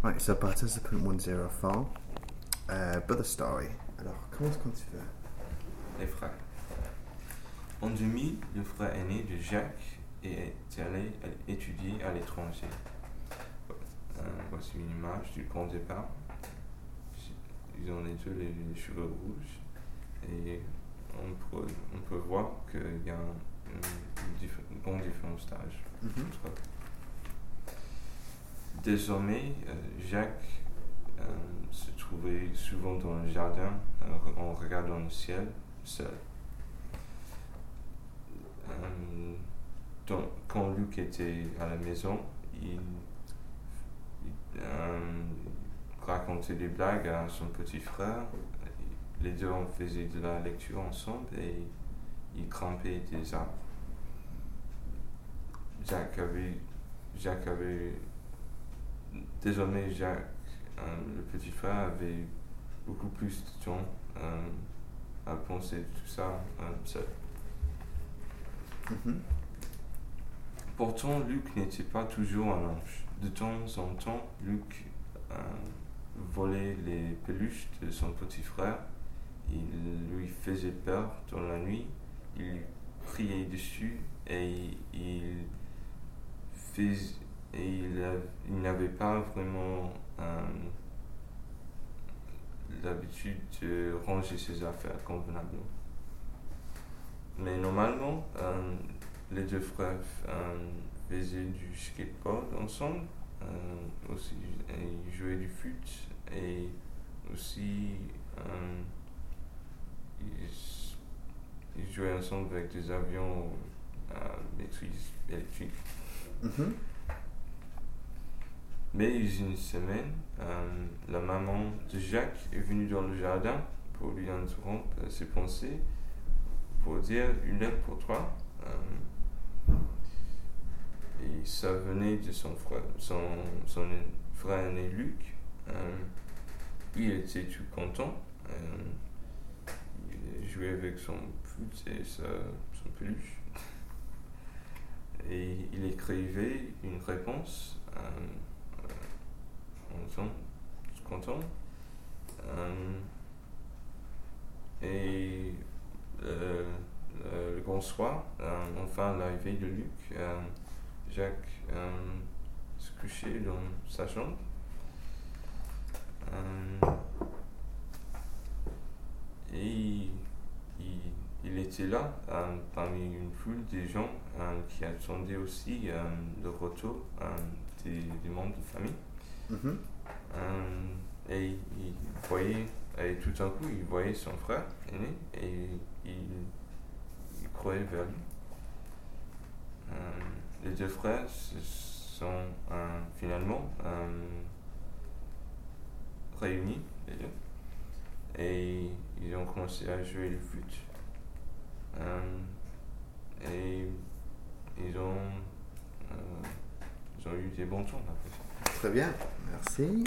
Right, so participant 104, Brother Story. Alors, commence quand tu veux. Les frères. En 2000, le frère aîné de Jacques est allé étudier à l'étranger. Voici une image du grand départ. Ils ont les deux les cheveux rouges et on peut voir qu'il y a une grande différence d'âge. Désormais, Jacques se trouvait souvent dans le jardin en regardant le ciel seul. Donc, quand Luc était à la maison, il racontait des blagues à son petit frère. Les deux faisaient de la lecture ensemble et ils grimpaient des arbres. Désormais, Jacques, le petit frère, avait beaucoup plus de temps à penser tout ça seul. Pourtant, Luc n'était pas toujours un ange. De temps en temps, Luc volait les peluches de son petit frère. Il lui faisait peur dans la nuit. Il criait dessus et il n'avait pas vraiment l'habitude de ranger ses affaires convenablement. Mais normalement, les deux frères faisaient du skateboard ensemble, aussi, ils jouaient du foot et aussi ils jouaient ensemble avec des avions à maîtrise électrique. Mais une semaine, la maman de Jacques est venue dans le jardin pour lui interrompre ses pensées, pour dire une lettre pour toi. Et ça venait de son frère aîné Luc. Il était tout content. Il jouait avec son foot et son peluche. Et il écrivait une réponse en étant content. Et le grand soir, enfin l'arrivée de Luc, Jacques se couchait dans sa chambre. Et il était là, parmi une foule de gens qui attendaient aussi le retour des membres de famille. Et il voyait, et tout d'un coup, il voyait son frère aîné et il courait vers lui. Les deux frères se sont finalement réunis, les deux, et ils ont commencé à jouer le foot. Et ils ont eu des bons temps après ça. Très bien, merci.